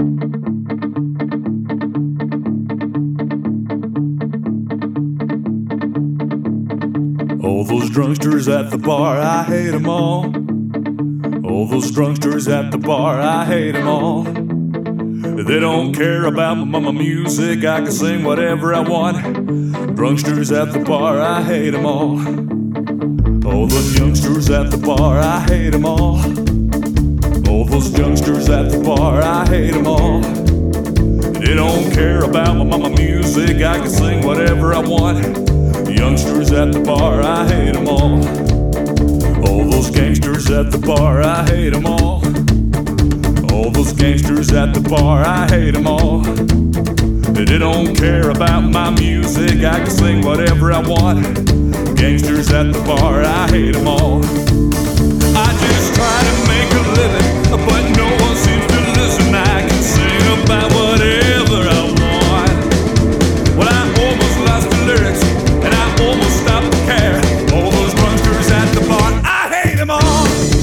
All those drunksters at the bar, I hate them all. All those drunksters at the bar, I hate them all. They don't care about my music, I can sing whatever I want. Drunksters at the bar, I hate them all. All those youngsters at the bar, I hate them all. All those youngsters at the bar, I hate them all. They don't care about my music, I can sing whatever I want. Youngsters at the bar, I hate them all. All those gangsters at the bar, I hate them all. All those gangsters at the bar, I hate them all. They don't care about my music, I can sing whatever I want. Gangsters at the bar, I hate them all. I just try to make a living, but no one seems to listen. I can sing about whatever I want. Well, I almost lost the lyrics, and I almost stopped to care. All those drunksters at the bar, I hate them all.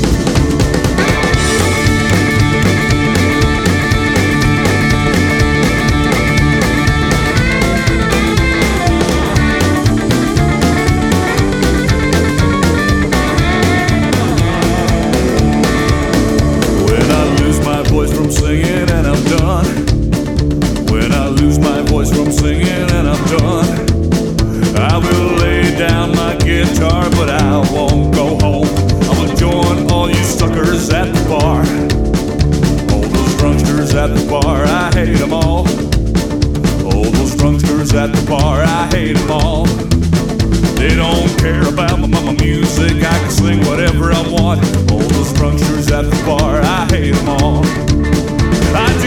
From singing and I'm done. When I lose my voice from singing and I'm done, I will lay down my guitar, but I won't go home. I will join all you suckers at the bar. All those drunksters at the bar, I hate them all. All those drunksters at the bar, I hate them all. They don't care about my music, I can sing whatever I want. All those drunksters at the bar, I hate them all. I